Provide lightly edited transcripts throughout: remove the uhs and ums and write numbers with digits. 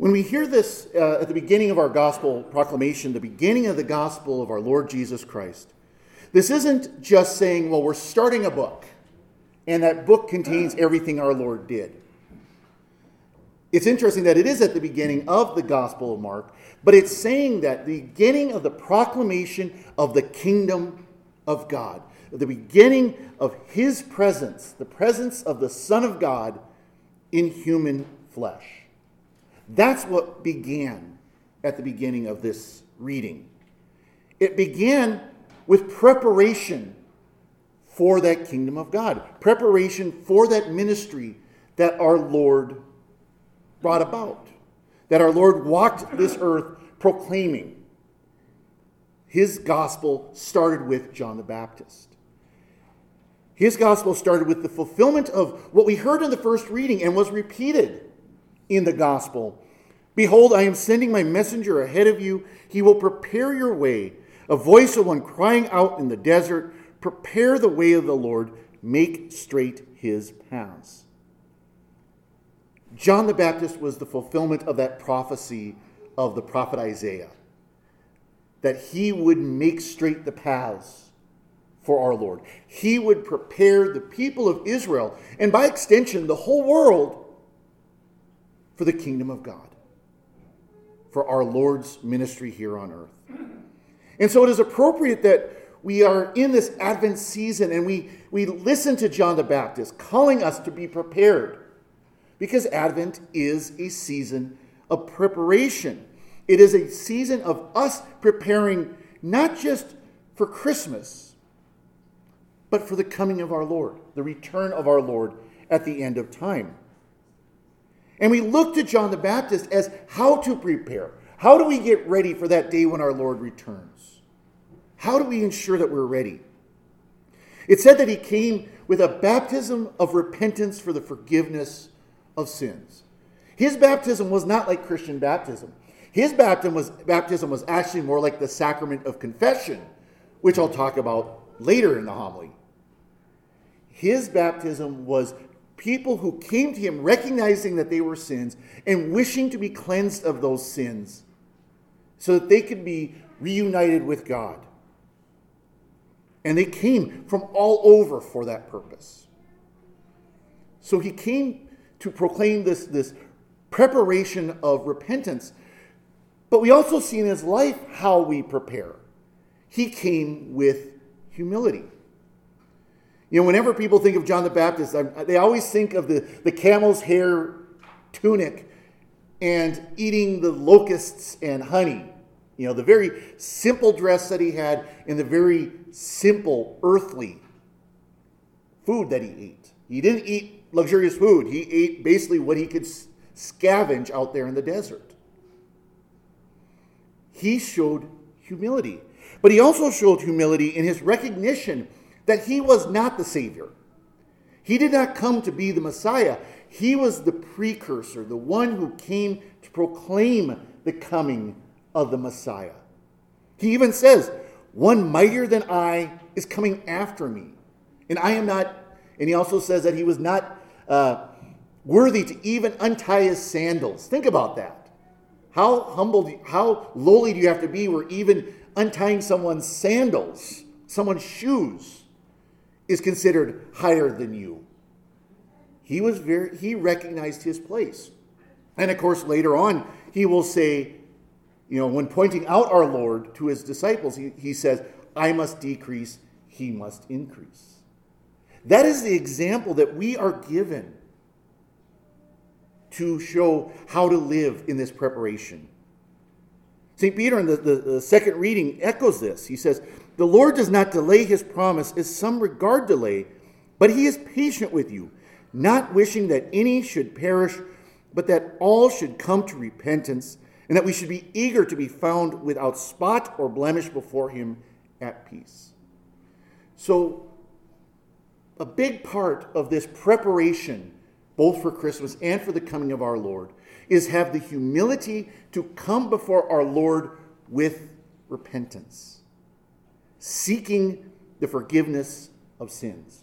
When we hear this at the beginning of our gospel proclamation, the beginning of the gospel of our Lord Jesus Christ, this isn't just saying, well, we're starting a book, and that book contains everything our Lord did. It's interesting that it is at the beginning of the Gospel of Mark, but it's saying that the beginning of the proclamation of the kingdom of God, the beginning of his presence, the presence of the Son of God in human flesh. That's what began at the beginning of this reading. It began with preparation for that kingdom of God, preparation for that ministry that our Lord brought about, that our Lord walked this earth proclaiming. His gospel started with John the Baptist. His gospel started with the fulfillment of what we heard in the first reading and was repeated in the gospel. Behold, I am sending my messenger ahead of you. He will prepare your way. A voice of one crying out in the desert, prepare the way of the Lord, make straight his paths. John the Baptist was the fulfillment of that prophecy of the prophet Isaiah, that he would make straight the paths for our Lord. He would prepare the people of Israel, and by extension, the whole world, for the kingdom of God, for our Lord's ministry here on earth. And so it is appropriate that we are in this Advent season and we listen to John the Baptist calling us to be prepared, because Advent is a season of preparation. It is a season of us preparing not just for Christmas, but for the coming of our Lord, the return of our Lord at the end of time. And we look to John the Baptist as how to prepare. How do we get ready for that day when our Lord returns? How do we ensure that we're ready? It said that he came with a baptism of repentance for the forgiveness of sins. His baptism was not like Christian baptism. His baptism was actually more like the sacrament of confession, which I'll talk about later in the homily. His baptism was people who came to him recognizing that they were sins and wishing to be cleansed of those sins so that they could be reunited with God. And they came from all over for that purpose. So he came to proclaim this preparation of repentance. But we also see in his life how we prepare. He came with humility. You know, whenever people think of John the Baptist, they always think of the camel's hair tunic and eating the locusts and honey. You know, the very simple dress that he had and the very simple earthly food that he ate. He didn't eat luxurious food. He ate basically what he could scavenge out there in the desert. He showed humility. But he also showed humility in his recognition that he was not the Savior. He did not come to be the Messiah. He was the precursor, the one who came to proclaim the coming of the Messiah. He even says, one mightier than I is coming after me. And I am not, and he also says that he was not worthy to even untie his sandals. Think about that. How humble, how lowly do you have to be where even untying someone's sandals, someone's shoes, is considered higher than you? He recognized his place. And of course, later on, he will say, you know, when pointing out our Lord to his disciples, he says, I must decrease, he must increase. That is the example that we are given to show how to live in this preparation. St. Peter in the second reading echoes this. He says, the Lord does not delay his promise as some regard delay, but he is patient with you, not wishing that any should perish, but that all should come to repentance, and that we should be eager to be found without spot or blemish before him at peace. So, a big part of this preparation, both for Christmas and for the coming of our Lord, is have the humility to come before our Lord with repentance, seeking the forgiveness of sins.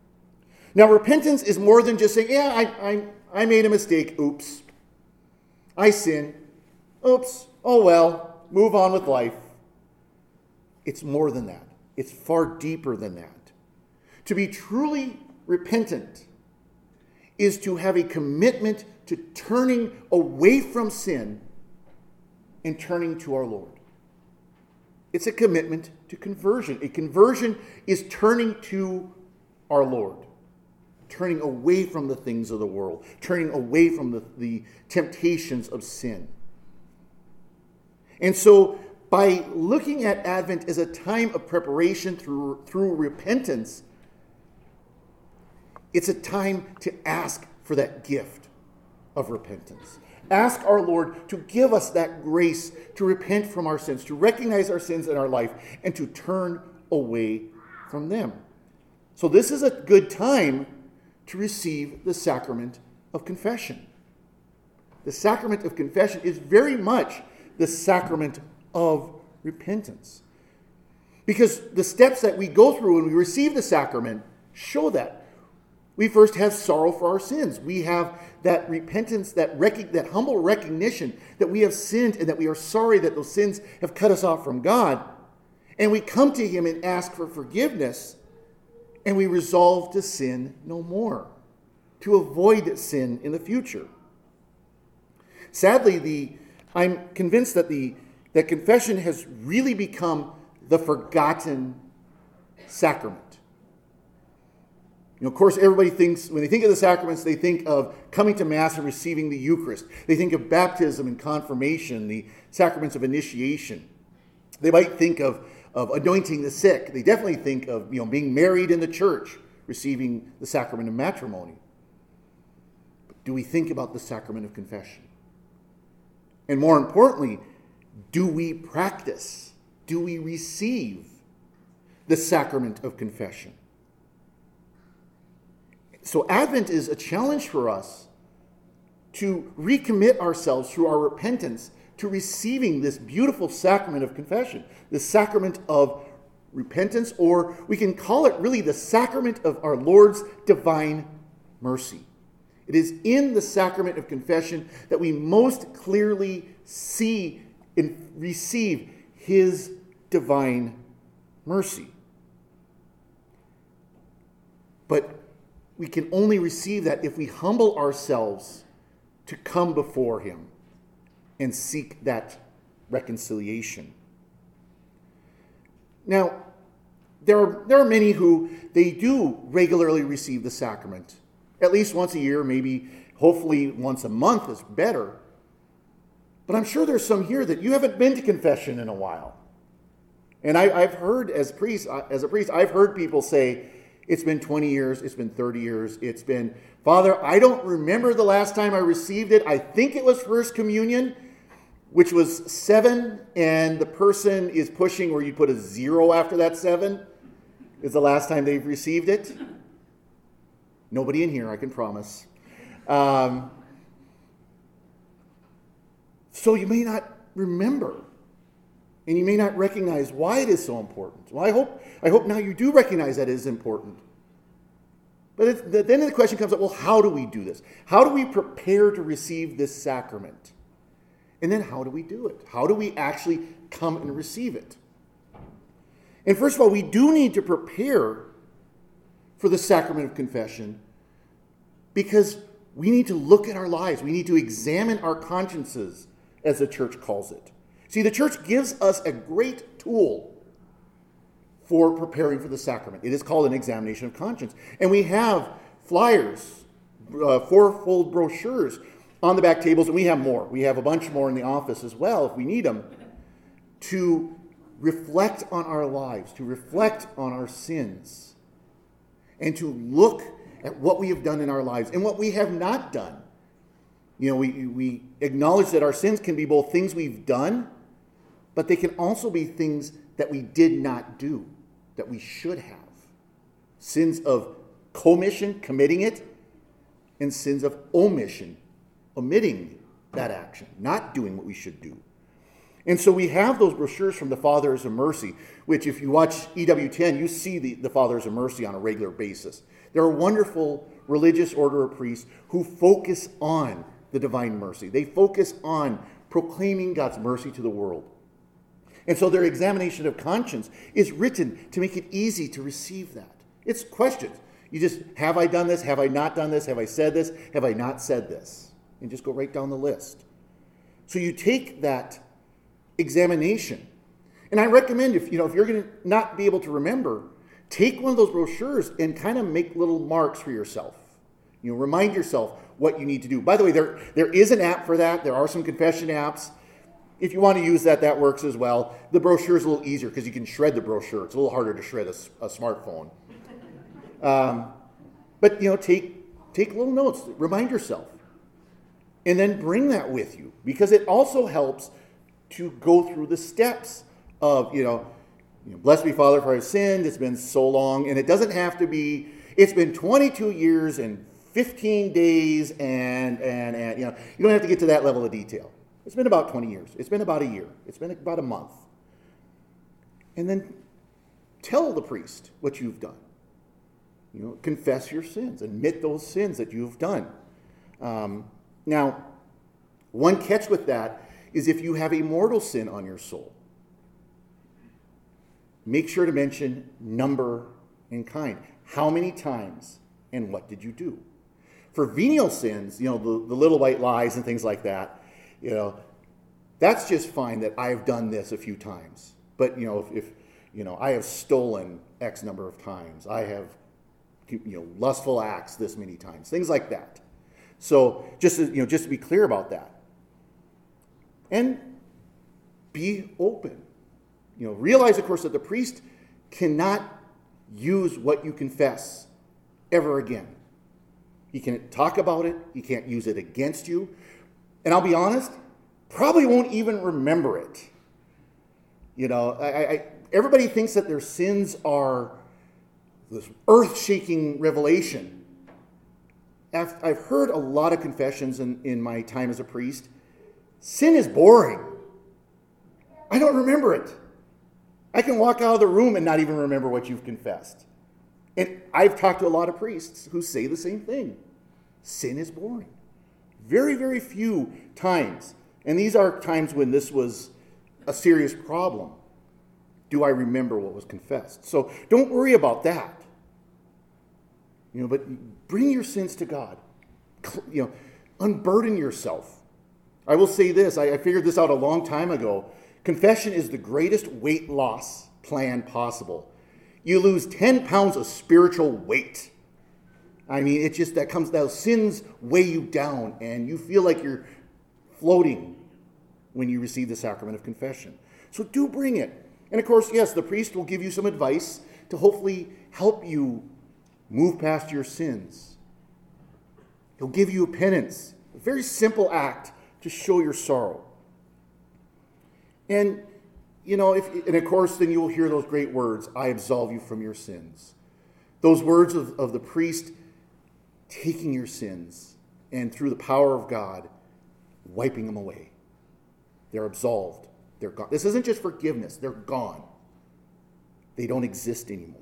Now, repentance is more than just saying, yeah, I made a mistake, oops. I sin. Oops. Oh well. Move on with life. It's more than that. It's far deeper than that. To be truly repentant is to have a commitment to turning away from sin and turning to our Lord. It's a commitment to conversion. A conversion is turning to our Lord, turning away from the things of the world, turning away from the temptations of sin. And so, by looking at Advent as a time of preparation through repentance, it's a time to ask for that gift of repentance. Ask our Lord to give us that grace to repent from our sins, to recognize our sins in our life, and to turn away from them. So this is a good time to receive the sacrament of confession. The sacrament of confession is very much the sacrament of repentance. Because the steps that we go through when we receive the sacrament show that. We first have sorrow for our sins. We have that repentance, that humble recognition that we have sinned and that we are sorry that those sins have cut us off from God. And we come to Him and ask for forgiveness, and we resolve to sin no more, to avoid sin in the future. Sadly, I'm convinced that confession has really become the forgotten sacrament. Of course, everybody thinks, when they think of the sacraments, they think of coming to Mass and receiving the Eucharist. They think of baptism and confirmation, the sacraments of initiation. They might think of anointing the sick. They definitely think of being married in the church, receiving the sacrament of matrimony. But do we think about the sacrament of confession? And more importantly, do we practice? Do we receive the sacrament of confession? So Advent is a challenge for us to recommit ourselves through our repentance to receiving this beautiful sacrament of confession, the sacrament of repentance, or we can call it really the sacrament of our Lord's divine mercy. It is in the sacrament of confession that we most clearly see and receive His divine mercy. But we can only receive that if we humble ourselves to come before Him and seek that reconciliation. Now, there are many who they do regularly receive the sacrament, at least once a year, maybe hopefully once a month is better. But I'm sure there's some here that you haven't been to confession in a while. And I've heard as a priest, I've heard people say, it's been 20 years, it's been 30 years, it's been, Father, I don't remember the last time I received it. I think it was First Communion, which was 7, and the person is pushing where you put a 0 after that 7, is the last time they've received it. Nobody in here, I can promise. So you may not remember, and you may not recognize why it is so important. Well, I hope now you do recognize that it is important. But then the question comes up, well, how do we do this? How do we prepare to receive this sacrament? And then how do we do it? How do we actually come and receive it? And first of all, we do need to prepare for the sacrament of confession because we need to look at our lives. We need to examine our consciences, as the church calls it. See, the church gives us a great tool for preparing for the sacrament. It is called an examination of conscience. And we have flyers, fourfold brochures on the back tables, and we have more. We have a bunch more in the office as well if we need them, to reflect on our lives, to reflect on our sins, and to look at what we have done in our lives and what we have not done. We acknowledge that our sins can be both things we've done, but they can also be things that we did not do, that we should have. Sins of commission, committing it, and sins of omission, omitting that action, not doing what we should do. And so we have those brochures from the Fathers of Mercy, which if you watch EWTN, you see the Fathers of Mercy on a regular basis. They're a wonderful religious order of priests who focus on the divine mercy. They focus on proclaiming God's mercy to the world. And so their examination of conscience is written to make it easy to receive that. It's questions. You just, have I done this? Have I not done this? Have I said this? Have I not said this? And just go right down the list. So you take that examination. And I recommend if you're going to not be able to remember, take one of those brochures and kind of make little marks for yourself. Remind yourself what you need to do. By the way, there is an app for that. There are some confession apps. If you want to use that, that works as well. The brochure is a little easier because you can shred the brochure. It's a little harder to shred a smartphone. But take little notes. Remind yourself. And then bring that with you, because it also helps to go through the steps of, blessed be Father, for I've sinned. It's been so long. And it doesn't have to be, it's been 22 years and 15 days and you don't have to get to that level of detail. It's been about 20 years. It's been about a year. It's been about a month. And then tell the priest what you've done. Confess your sins. Admit those sins that you've done. Now, one catch with that is if you have a mortal sin on your soul, make sure to mention number and kind. How many times and what did you do? For venial sins, the little white lies and things like that, that's just fine that I've done this a few times. But, if I have stolen X number of times, I have, lustful acts this many times, things like that. So just to be clear about that. And be open. Realize, of course, that the priest cannot use what you confess ever again. He can't talk about it. He can't use it against you. And I'll be honest, probably won't even remember it. Everybody thinks that their sins are this earth-shaking revelation. I've heard a lot of confessions in my time as a priest. Sin is boring. I don't remember it. I can walk out of the room and not even remember what you've confessed. And I've talked to a lot of priests who say the same thing. Sin is boring. Very, very few times, and these are times when this was a serious problem, do I remember what was confessed. So don't worry about that. But bring your sins to God. Unburden yourself. I will say this. I figured this out a long time ago. Confession is the greatest weight loss plan possible. You lose 10 pounds of spiritual weight. It's just those sins weigh you down, and you feel like you're floating when you receive the sacrament of confession. So do bring it. And of course, yes, the priest will give you some advice to hopefully help you move past your sins. He'll give you a penance, a very simple act to show your sorrow. And, and of course, then you will hear those great words, I absolve you from your sins. Those words of the priest taking your sins and through the power of God, wiping them away. They're absolved. They're gone. This isn't just forgiveness. They're gone. They don't exist anymore.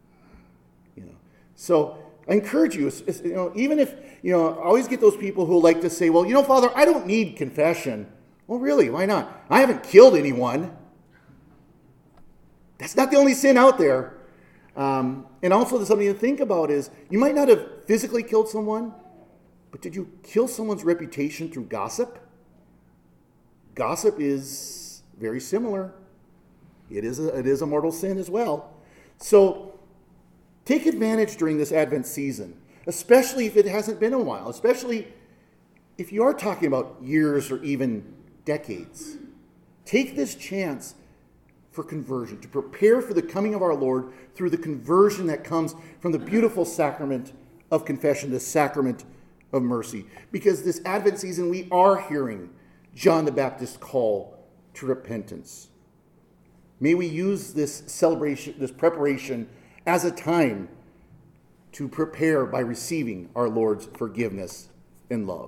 So I encourage you, even if, I always get those people who like to say, well, Father, I don't need confession. Well, really, why not? I haven't killed anyone. That's not the only sin out there. And also something to think about is, you might not have physically killed someone, but did you kill someone's reputation through gossip? Gossip is very similar. It is a mortal sin as well. So take advantage during this Advent season, especially if it hasn't been a while, especially if you are talking about years or even decades. Take this chance for conversion, to prepare for the coming of our Lord through the conversion that comes from the beautiful sacrament of confession, the sacrament of mercy. Because this Advent season, we are hearing John the Baptist's call to repentance. May we use this celebration, this preparation, as a time to prepare by receiving our Lord's forgiveness and love.